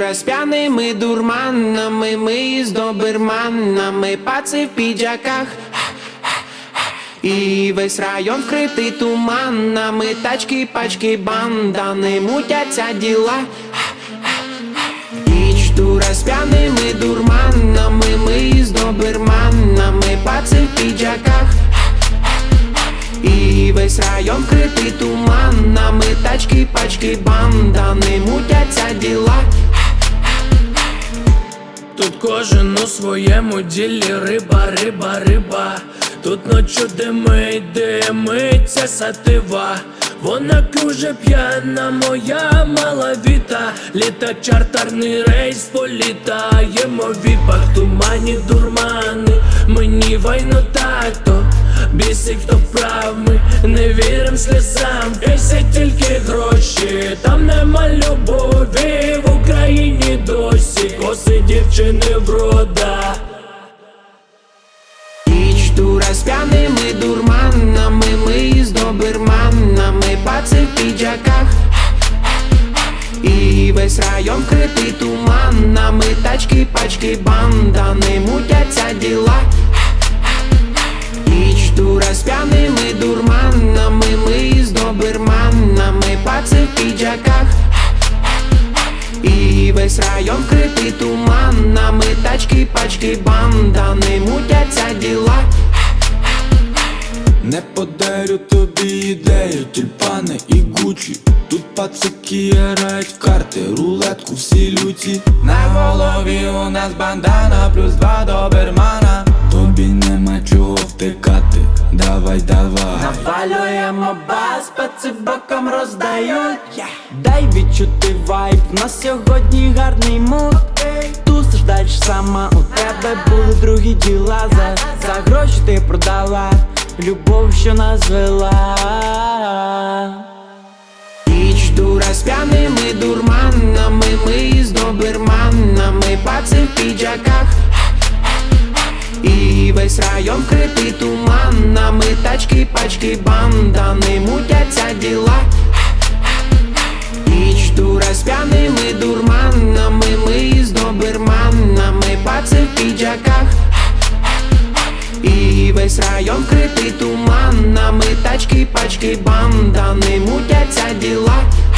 Мікстура з п'яними дурманами, ми з доберманами, паци в піджаках. І весь район вкритий туманами, тачки, пачки, бандани, мутяться діла. Мікстура з п'яними дурманами, ми з доберманами, паци в піджаках. І весь район вкритий туманами, тачки, пачки, бандани, мутяться діла. Тут кожен у своєму ділі, риба, риба, риба. Тут ночу димиться сатива. Вона дуже п'яна, моя малавіта. Літак чартерний рейс, політаємо в віпах. Тумані дурмани, мені вайно так-то. Бісить, хто прав, ми не вірим сльозам. Бісять тільки гроші, там нема любові. В Україні досі коси дівчини врода. Мікстура з п'яними дурманами, ми з доберманами, паци в піджаках. І весь район вкритий туманами, тачки, пачки, бандани, мутяться діла. Мікстура з п'яними дурманами, ми з доберманами, паци в піджаках. І весь район вкритий туманами, тачки, пачки, бандани, мутяться діла. Не подарю тобі ідею, тюльпани і гучі. Тут пацики грають в карти, рулетку всі люті. На голові у нас бандана, плюс 2 добермана. Тобі нема чого втикати, давай, давай. Навалюємо бас, паци боком роздають. Дай відчути вайб, на сьогодні гарний муд. Тусиш дальше сама, у тебе були другі діла. За гроші ти продала любов, що нас звела. Мікстура з п'яними дурманами, ми з доберманами, паци в піджаках. І весь район вкритий туманами, тачки, пачки, бандани, мутяться діла. Мікстура з п'яними дурманами, ми з доберманами, паци в піджаках. І весь район вкритий туманами, тачки, пачки, бандани, мутяться діла.